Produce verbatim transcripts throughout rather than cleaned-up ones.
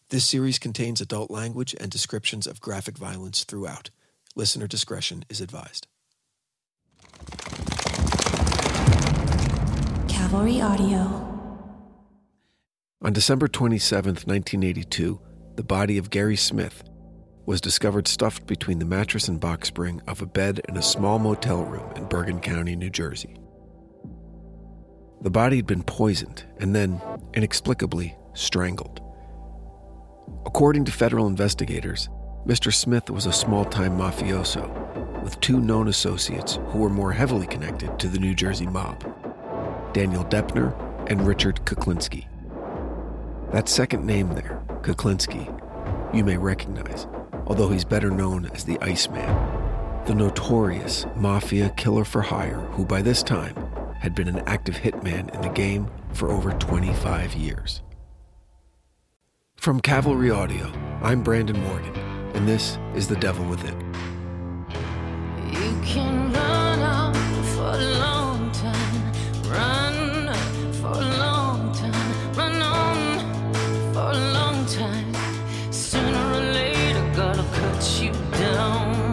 This series contains adult language and descriptions of graphic violence throughout. Listener discretion is advised. Cavalry Audio. On December twenty-seventh, nineteen eighty-two, the body of Gary Smith was discovered stuffed between the mattress and box spring of a bed in a small motel room in Bergen County, New Jersey. The body had been poisoned and then, inexplicably, strangled. According to federal investigators, Mister Smith was a small-time mafioso with two known associates who were more heavily connected to the New Jersey mob, Daniel Deppner and Richard Kuklinski. That second name there, Kuklinski, you may recognize, although he's better known as the Iceman, the notorious mafia killer for hire who by this time had been an active hitman in the game for over twenty-five years. From Cavalry Audio, I'm Brandon Morgan, and this is The Devil Within. You can run out for a long time, run for a long time, run on for a long time. Sooner or later, gotta cut you down.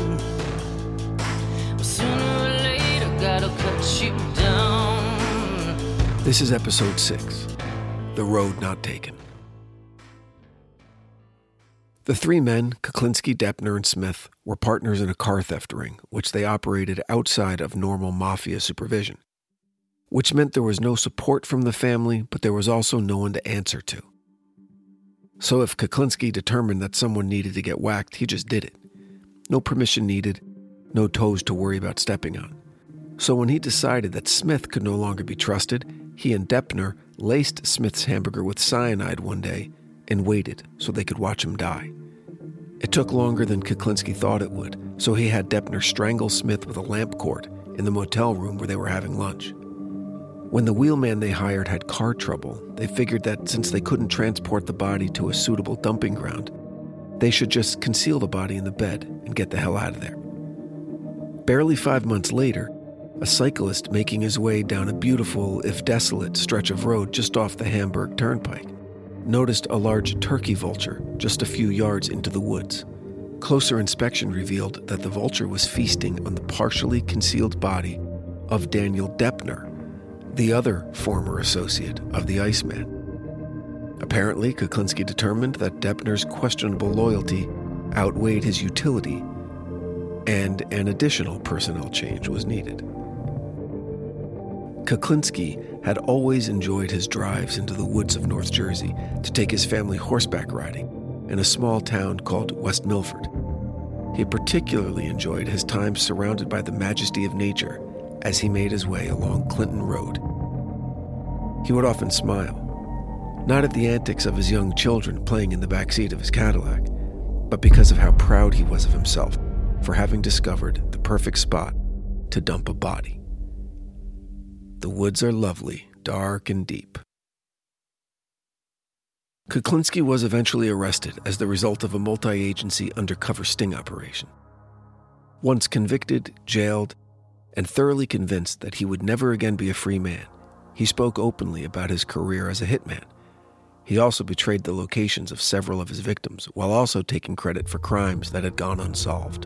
Sooner or later, gotta cut you down. This is episode six, The Road Not Taken. The three men, Kuklinski, Deppner, and Smith, were partners in a car theft ring, which they operated outside of normal mafia supervision, which meant there was no support from the family, but there was also no one to answer to. So if Kuklinski determined that someone needed to get whacked, he just did it. No permission needed, no toes to worry about stepping on. So when he decided that Smith could no longer be trusted, he and Deppner laced Smith's hamburger with cyanide one day and waited so they could watch him die. It took longer than Kuklinski thought it would, so he had Deppner strangle Smith with a lamp cord in the motel room where they were having lunch. When the wheelman they hired had car trouble, they figured that since they couldn't transport the body to a suitable dumping ground, they should just conceal the body in the bed and get the hell out of there. Barely five months later, a cyclist making his way down a beautiful, if desolate, stretch of road just off the Hamburg Turnpike noticed a large turkey vulture just a few yards into the woods. Closer inspection revealed that the vulture was feasting on the partially concealed body of Daniel Deppner, the other former associate of the Iceman. Apparently, Kuklinski determined that Deppner's questionable loyalty outweighed his utility, and an additional personnel change was needed. Kuklinski had always enjoyed his drives into the woods of North Jersey to take his family horseback riding in a small town called West Milford. He particularly enjoyed his time surrounded by the majesty of nature as he made his way along Clinton Road. He would often smile, not at the antics of his young children playing in the backseat of his Cadillac, but because of how proud he was of himself for having discovered the perfect spot to dump a body. The woods are lovely, dark and deep. Kuklinski was eventually arrested as the result of a multi-agency undercover sting operation. Once convicted, jailed, and thoroughly convinced that he would never again be a free man, he spoke openly about his career as a hitman. He also betrayed the locations of several of his victims, while also taking credit for crimes that had gone unsolved.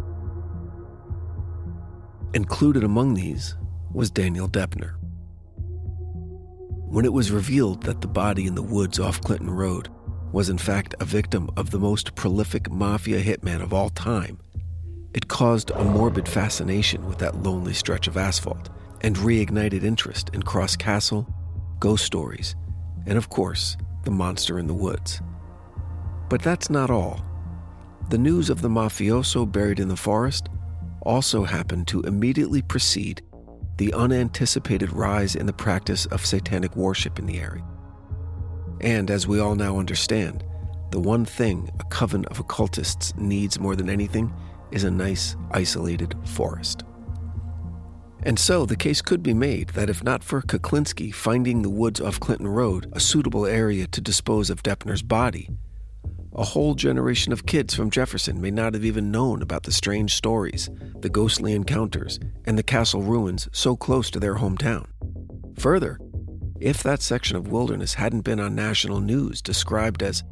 Included among these was Daniel Deppner. When it was revealed that the body in the woods off Clinton Road was in fact a victim of the most prolific mafia hitman of all time, it caused a morbid fascination with that lonely stretch of asphalt and reignited interest in Cross Castle, ghost stories, and of course, the monster in the woods. But that's not all. The news of the mafioso buried in the forest also happened to immediately precede the unanticipated rise in the practice of satanic worship in the area. And as we all now understand, the one thing a coven of occultists needs more than anything is a nice, isolated forest. And so the case could be made that if not for Kuklinski finding the woods off Clinton Road a suitable area to dispose of Deppner's body, a whole generation of kids from Jefferson may not have even known about the strange stories, the ghostly encounters, and the castle ruins so close to their hometown. Further, if that section of wilderness hadn't been on national news described as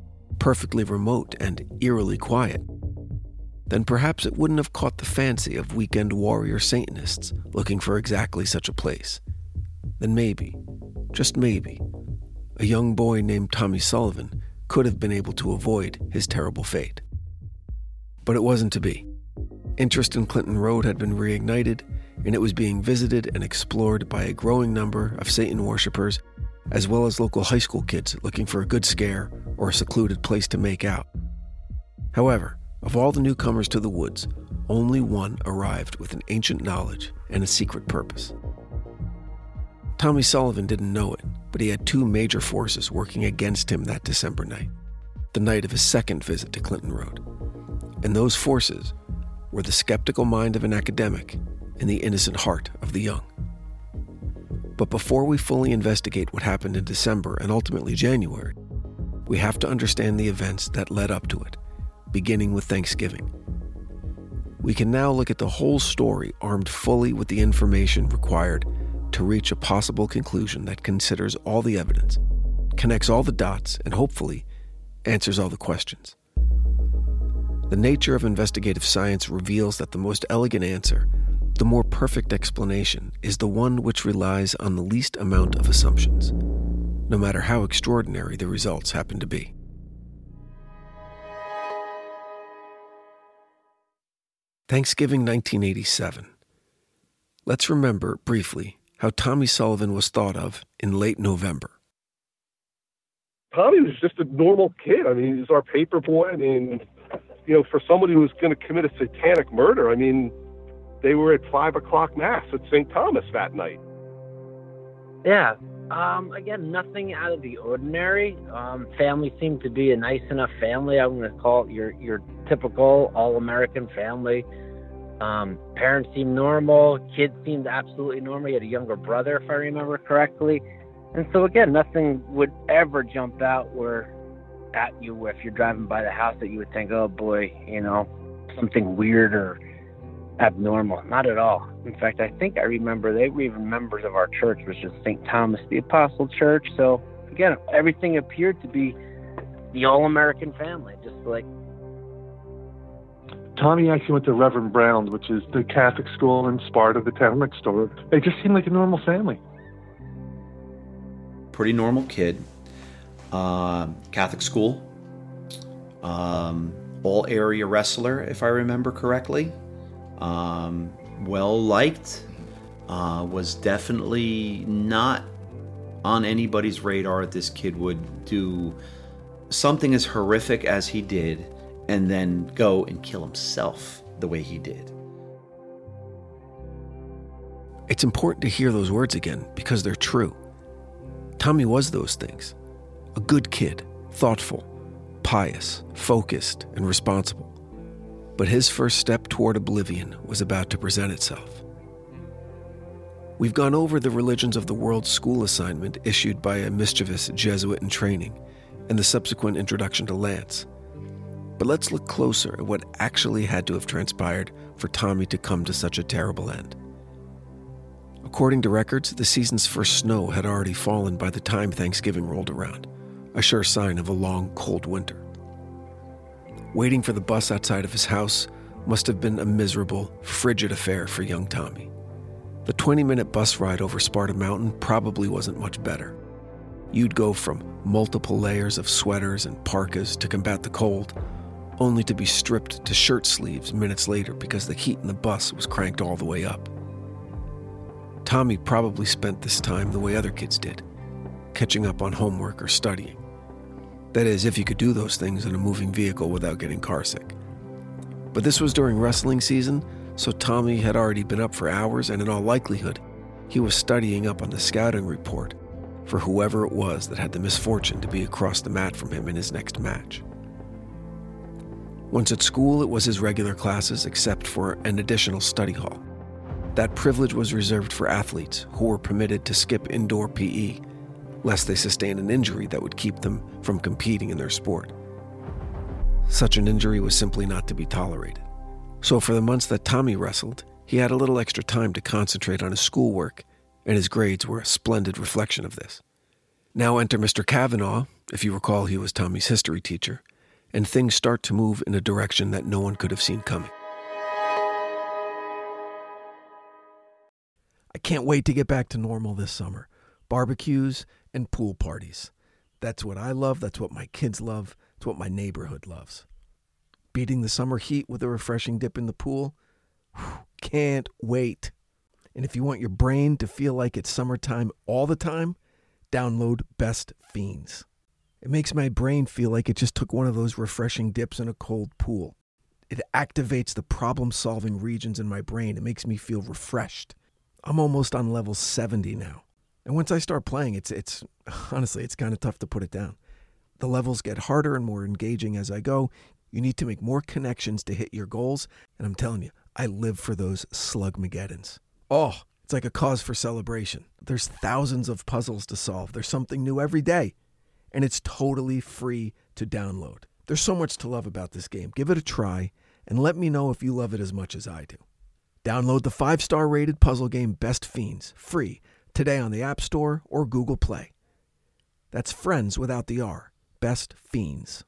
perfectly remote and eerily quiet, then perhaps it wouldn't have caught the fancy of weekend warrior Satanists looking for exactly such a place. Then maybe, just maybe, a young boy named Tommy Sullivan could have been able to avoid his terrible fate. But it wasn't to be. Interest in Clinton Road had been reignited, and it was being visited and explored by a growing number of Satan worshippers, as well as local high school kids looking for a good scare or a secluded place to make out. However, of all the newcomers to the woods, only one arrived with an ancient knowledge and a secret purpose. Tommy Sullivan didn't know it, but he had two major forces working against him that December night, the night of his second visit to Clinton Road. And those forces were the skeptical mind of an academic and the innocent heart of the young. But before we fully investigate what happened in December and ultimately January, we have to understand the events that led up to it, beginning with Thanksgiving. We can now look at the whole story armed fully with the information required to reach a possible conclusion that considers all the evidence, connects all the dots, and hopefully answers all the questions. The nature of investigative science reveals that the most elegant answer, the more perfect explanation, is the one which relies on the least amount of assumptions, no matter how extraordinary the results happen to be. Thanksgiving nineteen eighty-seven. Let's remember, briefly, how Tommy Sullivan was thought of in late November. Tommy was just a normal kid. I mean, he was our paper boy. I mean, you know, for somebody who was going to commit a satanic murder, I mean, they were at five o'clock mass at Saint Thomas that night. Yeah. Um, again, nothing out of the ordinary. Um, family seemed to be a nice enough family. I'm going to call it your, your typical all-American family. Um, parents seemed normal. Kids seemed absolutely normal. He had a younger brother, if I remember correctly. And so, again, nothing would ever jump out where at you if you're driving by the house that you would think, oh, boy, you know, something weird or abnormal. Not at all. In fact, I think I remember they were even members of our church, which is Saint Thomas the Apostle Church. So, again, everything appeared to be the all-American family, just like Tommy actually went to Reverend Brown's, which is the Catholic school in Sparta, the town next door. They just seemed like a normal family. Pretty normal kid. Uh, Catholic school. Um, all area wrestler, if I remember correctly. Um, well liked. Uh, was definitely not on anybody's radar that this kid would do something as horrific as he did and then go and kill himself the way he did. It's important to hear those words again because they're true. Tommy was those things. A good kid, thoughtful, pious, focused, and responsible. But his first step toward oblivion was about to present itself. We've gone over the Religions of the World school assignment issued by a mischievous Jesuit in training and the subsequent introduction to Lance. But let's look closer at what actually had to have transpired for Tommy to come to such a terrible end. According to records, the season's first snow had already fallen by the time Thanksgiving rolled around, a sure sign of a long, cold winter. Waiting for the bus outside of his house must have been a miserable, frigid affair for young Tommy. The twenty-minute bus ride over Sparta Mountain probably wasn't much better. You'd go from multiple layers of sweaters and parkas to combat the cold, only to be stripped to shirt sleeves minutes later because the heat in the bus was cranked all the way up. Tommy probably spent this time the way other kids did, catching up on homework or studying. That is, if you could do those things in a moving vehicle without getting carsick. But this was during wrestling season, so Tommy had already been up for hours, and in all likelihood, he was studying up on the scouting report for whoever it was that had the misfortune to be across the mat from him in his next match. Once at school, it was his regular classes except for an additional study hall. That privilege was reserved for athletes who were permitted to skip indoor P E, lest they sustain an injury that would keep them from competing in their sport. Such an injury was simply not to be tolerated. So for the months that Tommy wrestled, he had a little extra time to concentrate on his schoolwork, and his grades were a splendid reflection of this. Now enter Mister Kavanaugh, if you recall he was Tommy's history teacher, and things start to move in a direction that no one could have seen coming. I can't wait to get back to normal this summer. Barbecues and pool parties. That's what I love. That's what my kids love. It's what my neighborhood loves. Beating the summer heat with a refreshing dip in the pool. Whew, can't wait. And if you want your brain to feel like it's summertime all the time, download Best Fiends. It makes my brain feel like it just took one of those refreshing dips in a cold pool. It activates the problem-solving regions in my brain. It makes me feel refreshed. I'm almost on level seventy now. And once I start playing, it's it's honestly, it's kind of tough to put it down. The levels get harder and more engaging as I go. You need to make more connections to hit your goals. And I'm telling you, I live for those Slugmageddons. Oh, it's like a cause for celebration. There's thousands of puzzles to solve. There's something new every day. And it's totally free to download. There's so much to love about this game. Give it a try and let me know if you love it as much as I do. Download the five-star rated puzzle game Best Fiends, free, today on the App Store or Google Play. That's friends without the R. Best Fiends.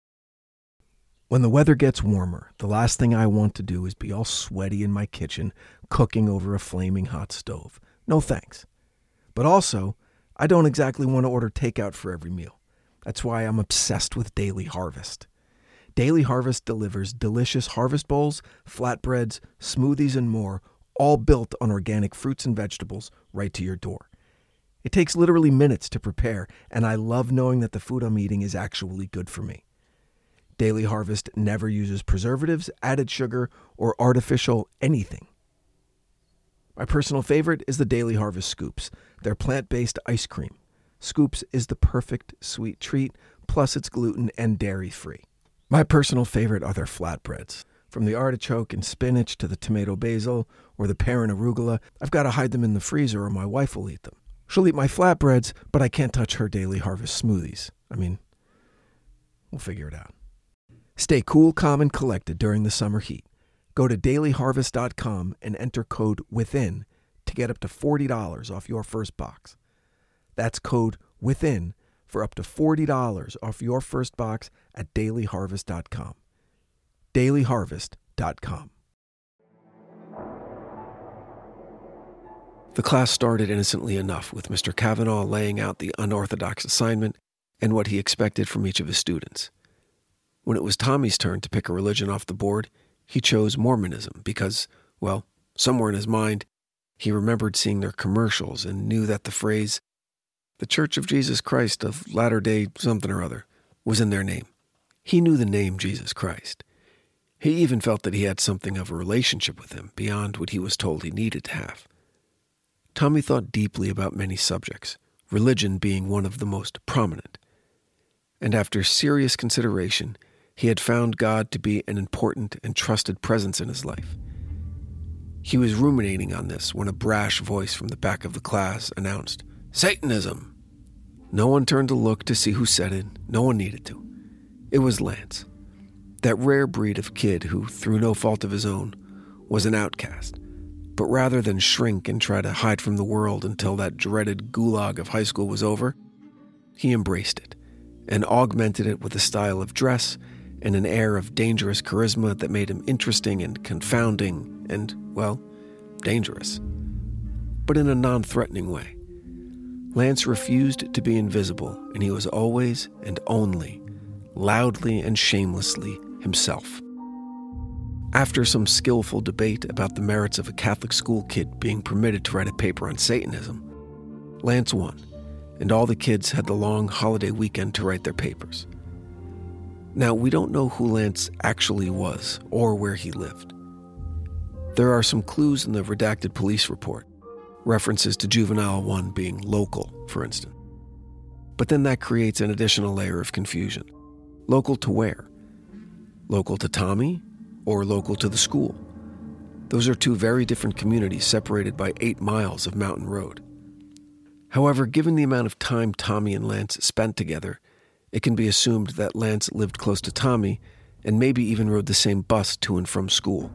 When the weather gets warmer, the last thing I want to do is be all sweaty in my kitchen, cooking over a flaming hot stove. No thanks. But also, I don't exactly want to order takeout for every meal. That's why I'm obsessed with Daily Harvest. Daily Harvest delivers delicious harvest bowls, flatbreads, smoothies, and more, all built on organic fruits and vegetables right to your door. It takes literally minutes to prepare, and I love knowing that the food I'm eating is actually good for me. Daily Harvest never uses preservatives, added sugar, or artificial anything. My personal favorite is the Daily Harvest Scoops. They're plant-based ice cream. Scoops is the perfect sweet treat, plus it's gluten and dairy-free. My personal favorite are their flatbreads. From the artichoke and spinach to the tomato basil or the pear and arugula, I've got to hide them in the freezer or my wife will eat them. She'll eat my flatbreads, but I can't touch her Daily Harvest smoothies. I mean, we'll figure it out. Stay cool, calm, and collected during the summer heat. Go to daily harvest dot com and enter code WITHIN to get up to forty dollars off your first box. That's code WITHIN for up to forty dollars off your first box at daily harvest dot com. daily harvest dot com. The class started innocently enough, with Mister Kavanaugh laying out the unorthodox assignment and what he expected from each of his students. When it was Tommy's turn to pick a religion off the board, he chose Mormonism because, well, somewhere in his mind, he remembered seeing their commercials and knew that the phrase, "The Church of Jesus Christ of Latter-day something or other," was in their name. He knew the name Jesus Christ. He even felt that he had something of a relationship with him beyond what he was told he needed to have. Tommy thought deeply about many subjects, religion being one of the most prominent. And after serious consideration, he had found God to be an important and trusted presence in his life. He was ruminating on this when a brash voice from the back of the class announced, "Satanism!" No one turned to look to see who said it. No one needed to. It was Lance, that rare breed of kid who, through no fault of his own, was an outcast. But rather than shrink and try to hide from the world until that dreaded gulag of high school was over, he embraced it and augmented it with a style of dress and an air of dangerous charisma that made him interesting and confounding and, well, dangerous. But in a non-threatening way. Lance refused to be invisible, and he was always and only, loudly and shamelessly, himself. After some skillful debate about the merits of a Catholic school kid being permitted to write a paper on Satanism, Lance won, and all the kids had the long holiday weekend to write their papers. Now, we don't know who Lance actually was or where he lived. There are some clues in the redacted police report, references to Juvenile one being local, for instance. But then that creates an additional layer of confusion. Local to where? Local to Tommy or local to the school? Those are two very different communities separated by eight miles of mountain road. However, given the amount of time Tommy and Lance spent together, it can be assumed that Lance lived close to Tommy and maybe even rode the same bus to and from school.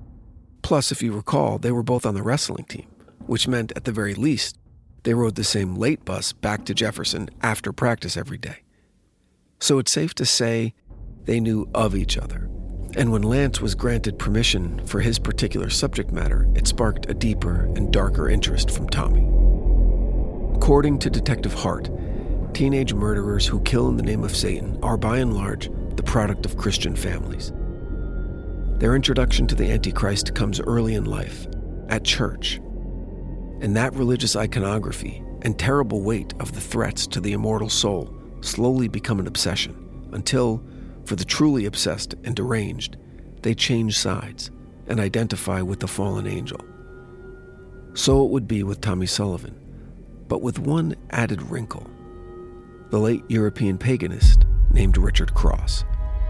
Plus, if you recall, they were both on the wrestling team, which meant, at the very least, they rode the same late bus back to Jefferson after practice every day. So it's safe to say they knew of each other. And when Lance was granted permission for his particular subject matter, it sparked a deeper and darker interest from Tommy. According to Detective Hart, teenage murderers who kill in the name of Satan are by and large the product of Christian families. Their introduction to the Antichrist comes early in life, at church. And that religious iconography and terrible weight of the threats to the immortal soul slowly become an obsession, until, for the truly obsessed and deranged, they change sides and identify with the fallen angel. So it would be with Tommy Sullivan, but with one added wrinkle: the late European paganist named Richard Cross.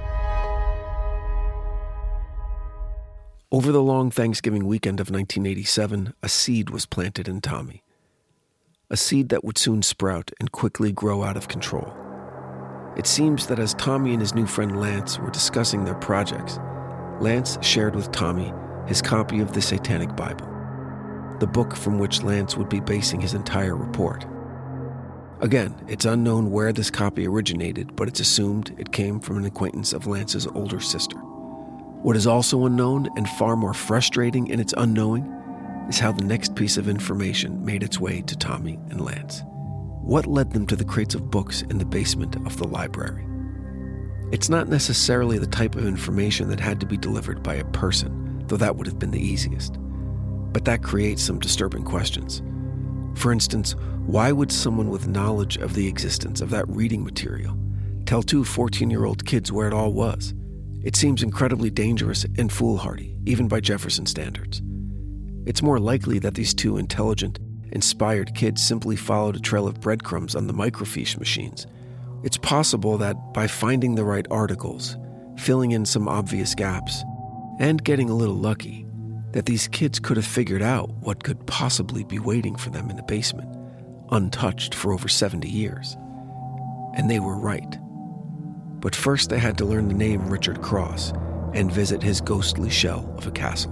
Over the long Thanksgiving weekend of nineteen eighty-seven, a seed was planted in Tommy. A seed that would soon sprout and quickly grow out of control. It seems that as Tommy and his new friend Lance were discussing their projects, Lance shared with Tommy his copy of the Satanic Bible, the book from which Lance would be basing his entire report. Again, it's unknown where this copy originated, but it's assumed it came from an acquaintance of Lance's older sister. What is also unknown, and far more frustrating in its unknowing, is how the next piece of information made its way to Tommy and Lance. What led them to the crates of books in the basement of the library? It's not necessarily the type of information that had to be delivered by a person, though that would have been the easiest. But that creates some disturbing questions. For instance, why would someone with knowledge of the existence of that reading material tell two fourteen-year-old kids where it all was? It seems incredibly dangerous and foolhardy, even by Jefferson standards. It's more likely that these two intelligent, inspired kids simply followed a trail of breadcrumbs on the microfiche machines. It's possible that by finding the right articles, filling in some obvious gaps, and getting a little lucky, that these kids could have figured out what could possibly be waiting for them in the basement, untouched for over seventy years. And they were right. But first they had to learn the name Richard Cross and visit his ghostly shell of a castle.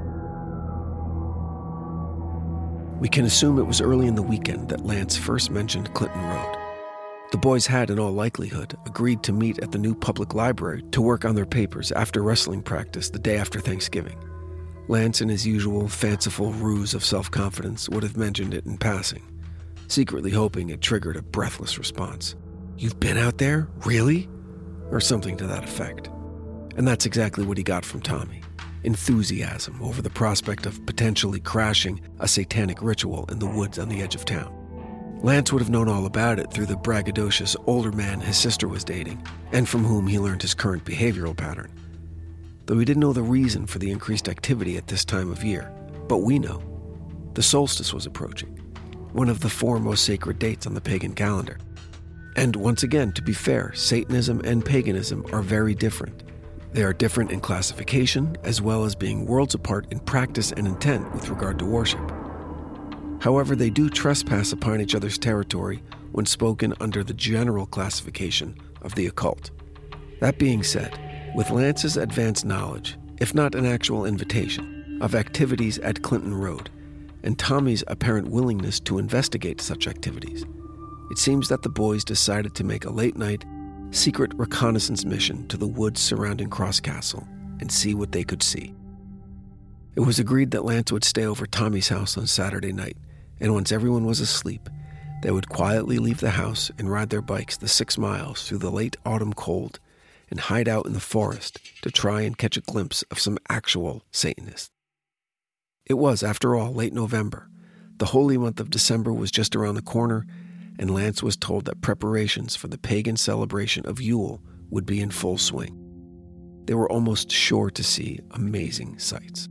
We can assume it was early in the weekend that Lance first mentioned Clinton Road. The boys had, in all likelihood, agreed to meet at the new public library to work on their papers after wrestling practice the day after Thanksgiving. Lance, in his usual fanciful ruse of self-confidence, would have mentioned it in passing, secretly hoping it triggered a breathless response. "You've been out there? Really?" Or something to that effect. And that's exactly what he got from Tommy. Enthusiasm over the prospect of potentially crashing a satanic ritual in the woods on the edge of town. Lance would have known all about it through the braggadocious older man his sister was dating, and from whom he learned his current behavioral pattern. Though he didn't know the reason for the increased activity at this time of year, but we know. The solstice was approaching, one of the four most sacred dates on the pagan calendar. And once again, to be fair, Satanism and paganism are very different. They are different in classification, as well as being worlds apart in practice and intent with regard to worship. However, they do trespass upon each other's territory when spoken under the general classification of the occult. That being said, with Lance's advanced knowledge, if not an actual invitation, of activities at Clinton Road, and Tommy's apparent willingness to investigate such activities, it seems that the boys decided to make a late-night, secret reconnaissance mission to the woods surrounding Cross Castle and see what they could see. It was agreed that Lance would stay over Tommy's house on Saturday night, and once everyone was asleep, they would quietly leave the house and ride their bikes the six miles through the late autumn cold and hide out in the forest to try and catch a glimpse of some actual Satanists. It was, after all, late November. The holy month of December was just around the corner, and Lance was told that preparations for the pagan celebration of Yule would be in full swing. They were almost sure to see amazing sights.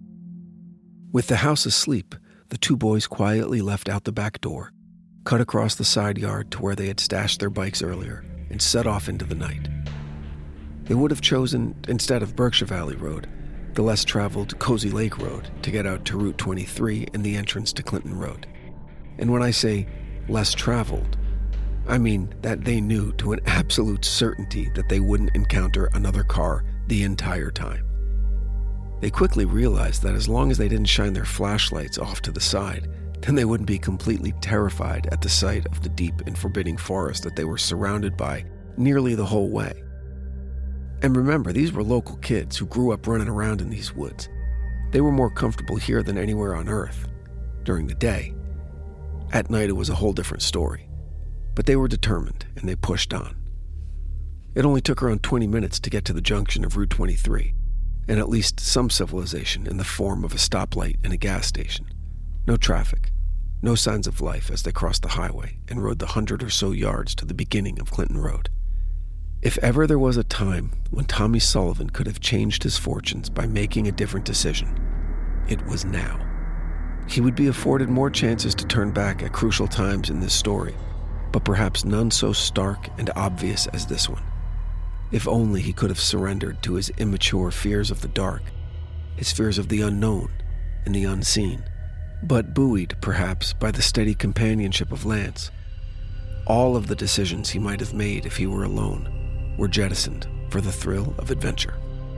With the house asleep, the two boys quietly left out the back door, cut across the side yard to where they had stashed their bikes earlier, and set off into the night. They would have chosen, instead of Berkshire Valley Road, the less traveled Cozy Lake Road to get out to Route twenty-three and the entrance to Clinton Road. And when I say less traveled, I mean that they knew to an absolute certainty that they wouldn't encounter another car the entire time. They quickly realized that as long as they didn't shine their flashlights off to the side, then they wouldn't be completely terrified at the sight of the deep and forbidding forest that they were surrounded by nearly the whole way. And remember, these were local kids who grew up running around in these woods. They were more comfortable here than anywhere on Earth during the day. At night, it was a whole different story. But they were determined, and they pushed on. It only took around twenty minutes to get to the junction of Route twenty-three, and at least some civilization in the form of a stoplight and a gas station. No traffic, no signs of life as they crossed the highway and rode the hundred or so yards to the beginning of Clinton Road. If ever there was a time when Tommy Sullivan could have changed his fortunes by making a different decision, it was now. He would be afforded more chances to turn back at crucial times in this story, but perhaps none so stark and obvious as this one. If only he could have surrendered to his immature fears of the dark, his fears of the unknown and the unseen, but buoyed, perhaps, by the steady companionship of Lance. All of the decisions he might have made if he were alone were jettisoned for the thrill of adventure.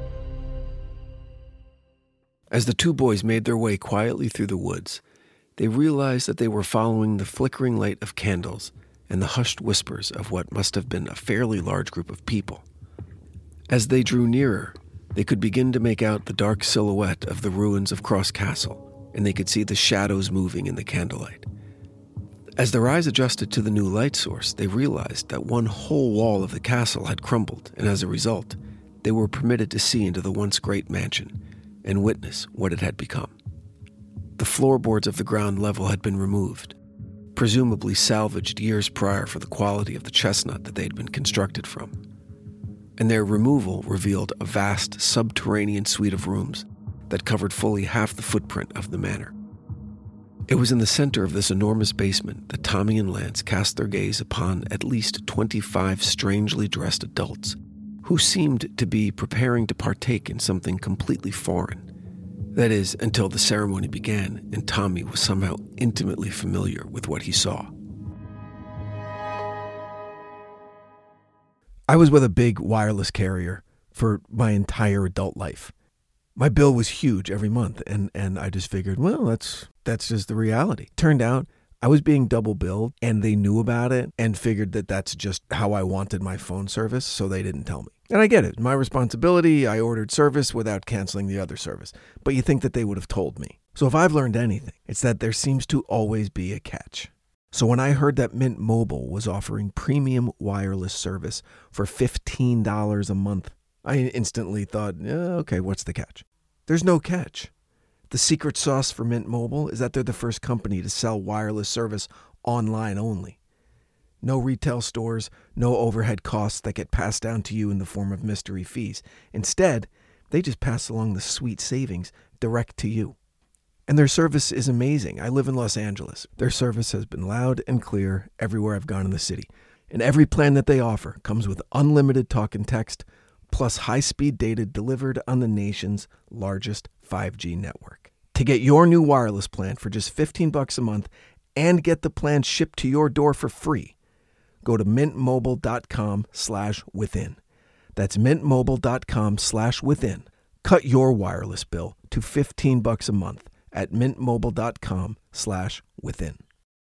As the two boys made their way quietly through the woods, they realized that they were following the flickering light of candles and the hushed whispers of what must have been a fairly large group of people. As they drew nearer, they could begin to make out the dark silhouette of the ruins of Cross Castle, and they could see the shadows moving in the candlelight. As their eyes adjusted to the new light source, they realized that one whole wall of the castle had crumbled, and as a result, they were permitted to see into the once great mansion and witness what it had become. The floorboards of the ground level had been removed, presumably salvaged years prior for the quality of the chestnut that they had been constructed from. And their removal revealed a vast subterranean suite of rooms that covered fully half the footprint of the manor. It was in the center of this enormous basement that Tommy and Lance cast their gaze upon at least twenty-five strangely dressed adults who seemed to be preparing to partake in something completely foreign. That is, until the ceremony began and Tommy was somehow intimately familiar with what he saw. I was with a big wireless carrier for my entire adult life. My bill was huge every month, and, and I just figured, well, that's that's just the reality. Turned out I was being double billed, and they knew about it and figured that that's just how I wanted my phone service, so they didn't tell me. And I get it. My responsibility, I ordered service without canceling the other service. But you think that they would have told me. So if I've learned anything, it's that there seems to always be a catch. So when I heard that Mint Mobile was offering premium wireless service for fifteen dollars a month, I instantly thought, eh, okay, what's the catch? There's no catch. The secret sauce for Mint Mobile is that they're the first company to sell wireless service online only. No retail stores, no overhead costs that get passed down to you in the form of mystery fees. Instead, they just pass along the sweet savings direct to you. And their service is amazing. I live in Los Angeles. Their service has been loud and clear everywhere I've gone in the city. And every plan that they offer comes with unlimited talk and text, plus high-speed data delivered on the nation's largest five G network. To get your new wireless plan for just fifteen bucks a month and get the plan shipped to your door for free, go to mintmobile.com slash within. That's mintmobile.com slash within. Cut your wireless bill to fifteen bucks a month at mintmobile.com slash within.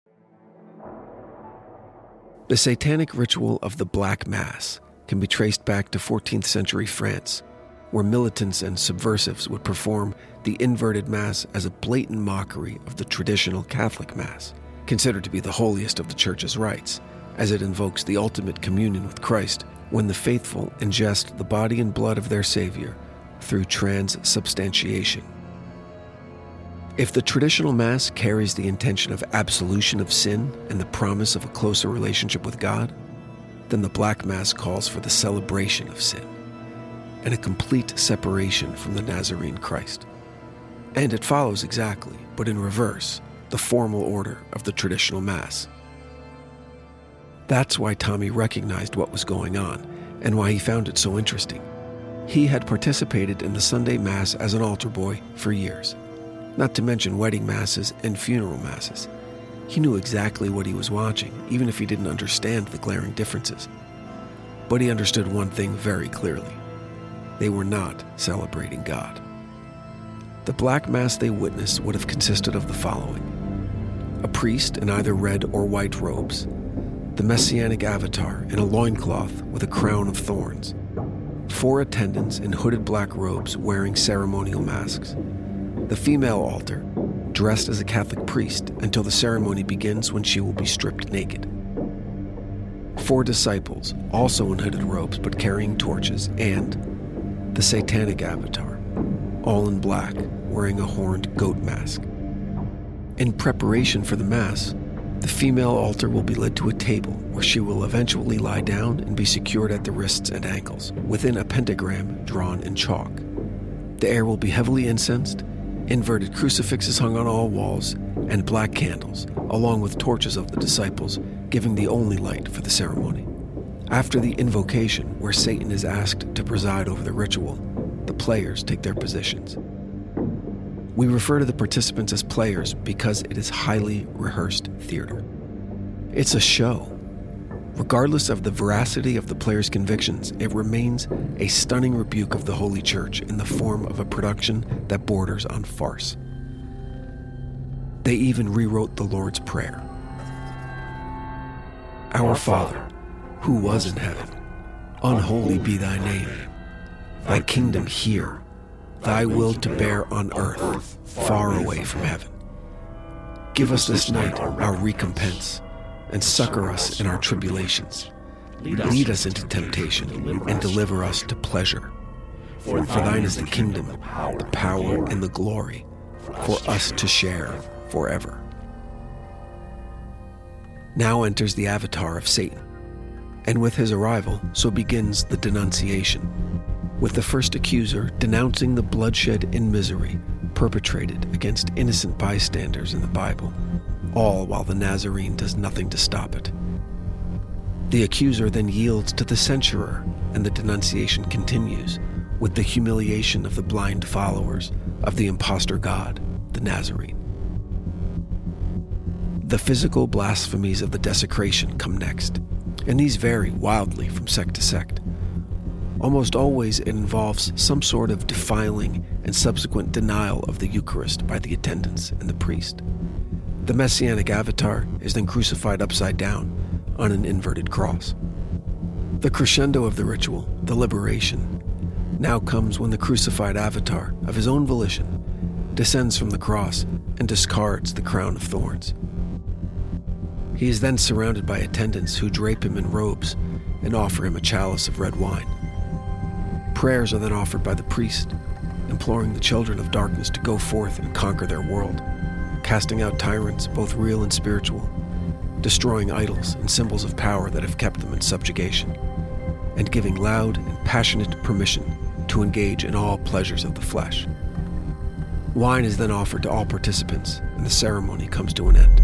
The satanic ritual of the Black Mass can be traced back to fourteenth century France, where militants and subversives would perform the inverted Mass as a blatant mockery of the traditional Catholic Mass, considered to be the holiest of the Church's rites, as it invokes the ultimate communion with Christ when the faithful ingest the body and blood of their Savior through transubstantiation. If the traditional Mass carries the intention of absolution of sin and the promise of a closer relationship with God, then the Black Mass calls for the celebration of sin and a complete separation from the Nazarene Christ. And it follows exactly, but in reverse, the formal order of the traditional Mass. That's why Tommy recognized what was going on and why he found it so interesting. He had participated in the Sunday Mass as an altar boy for years, not to mention wedding masses and funeral masses. He knew exactly what he was watching, even if he didn't understand the glaring differences. But he understood one thing very clearly. They were not celebrating God. The Black Mass they witnessed would have consisted of the following: a priest in either red or white robes, the messianic avatar in a loincloth with a crown of thorns, four attendants in hooded black robes wearing ceremonial masks. The female altar, dressed as a Catholic priest until the ceremony begins when she will be stripped naked. Four disciples, also in hooded robes but carrying torches, and the satanic avatar, all in black, wearing a horned goat mask. In preparation for the Mass, the female altar will be led to a table where she will eventually lie down and be secured at the wrists and ankles within a pentagram drawn in chalk. The air will be heavily incensed, inverted crucifixes hung on all walls, and black candles, along with torches of the disciples, giving the only light for the ceremony. After the invocation, where Satan is asked to preside over the ritual, the players take their positions. We refer to the participants as players because it is highly rehearsed theater. It's a show. Regardless of the veracity of the players' convictions, it remains a stunning rebuke of the Holy Church in the form of a production that borders on farce. They even rewrote the Lord's Prayer. Our Father, who was in heaven, unholy be thy name. Thy kingdom here, thy will to bear on earth, far away from heaven. Give us this night our recompense, and succor us in our tribulations. Lead us into temptation, and deliver us to pleasure. For thine is the kingdom, the power, and the glory, for us to share forever. Now enters the avatar of Satan, and with his arrival, so begins the denunciation, with the first accuser denouncing the bloodshed and misery perpetrated against innocent bystanders in the Bible, all while the Nazarene does nothing to stop it. The accuser then yields to the censurer, and the denunciation continues with the humiliation of the blind followers of the impostor god, the Nazarene. The physical blasphemies of the desecration come next, and these vary wildly from sect to sect. Almost always it involves some sort of defiling and subsequent denial of the Eucharist by the attendants and the priest. The messianic avatar is then crucified upside down on an inverted cross. The crescendo of the ritual, the liberation, now comes when the crucified avatar, of his own volition, descends from the cross and discards the crown of thorns. He is then surrounded by attendants who drape him in robes and offer him a chalice of red wine. Prayers are then offered by the priest, imploring the children of darkness to go forth and conquer their world, casting out tyrants, both real and spiritual, destroying idols and symbols of power that have kept them in subjugation, and giving loud and passionate permission to engage in all pleasures of the flesh. Wine is then offered to all participants, and the ceremony comes to an end.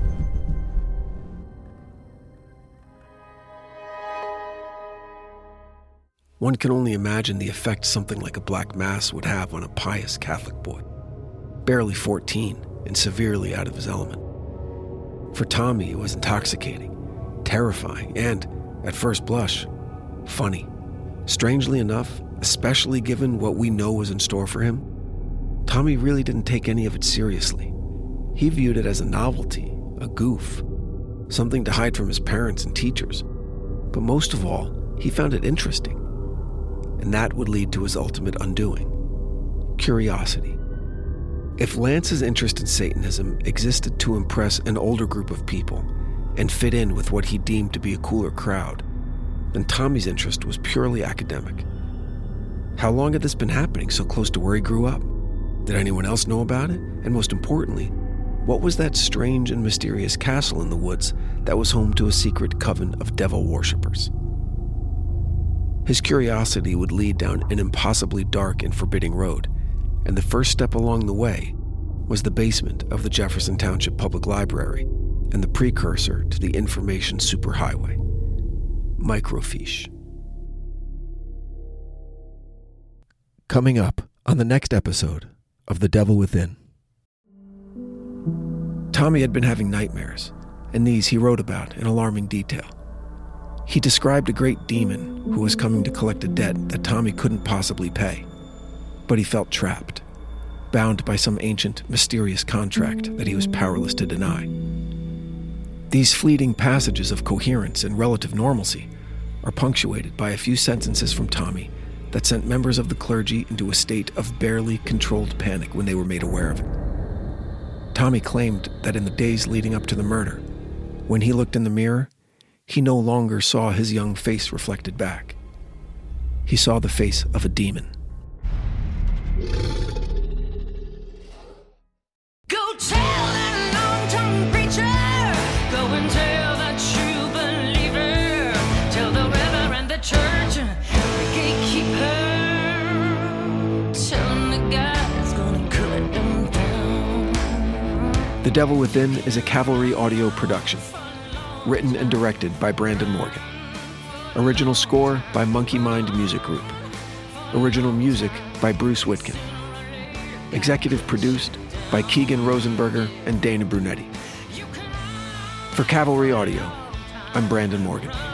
One can only imagine the effect something like a Black Mass would have on a pious Catholic boy, barely fourteen and severely out of his element. For Tommy, it was intoxicating, terrifying, and, at first blush, funny. Strangely enough, especially given what we know was in store for him, Tommy really didn't take any of it seriously. He viewed it as a novelty, a goof, something to hide from his parents and teachers. But most of all, he found it interesting. And that would lead to his ultimate undoing: curiosity. If Lance's interest in Satanism existed to impress an older group of people and fit in with what he deemed to be a cooler crowd, then Tommy's interest was purely academic. How long had this been happening so close to where he grew up? Did anyone else know about it? And most importantly, what was that strange and mysterious castle in the woods that was home to a secret coven of devil worshippers? His curiosity would lead down an impossibly dark and forbidding road, and the first step along the way was the basement of the Jefferson Township Public Library and the precursor to the information superhighway, microfiche. Coming up on the next episode of The Devil Within. Tommy had been having nightmares, and these he wrote about in alarming detail. He described a great demon who was coming to collect a debt that Tommy couldn't possibly pay. But he felt trapped, bound by some ancient, mysterious contract that he was powerless to deny. These fleeting passages of coherence and relative normalcy are punctuated by a few sentences from Tommy that sent members of the clergy into a state of barely controlled panic when they were made aware of it. Tommy claimed that in the days leading up to the murder, when he looked in the mirror, he no longer saw his young face reflected back. He saw the face of a demon. Go tell that long-tongued preacher, go and tell that true believer, tell the reverend, the church, the gatekeeper, tell him the guy's gonna cut them down. The Devil Within is a Cavalry Audio production, written and directed by Brandon Morgan. Original score by Monkey Mind Music Group. Original music by Bruce Whitkin. Executive produced by Keegan Rosenberger and Dana Brunetti. For Cavalry Audio, I'm Brandon Morgan.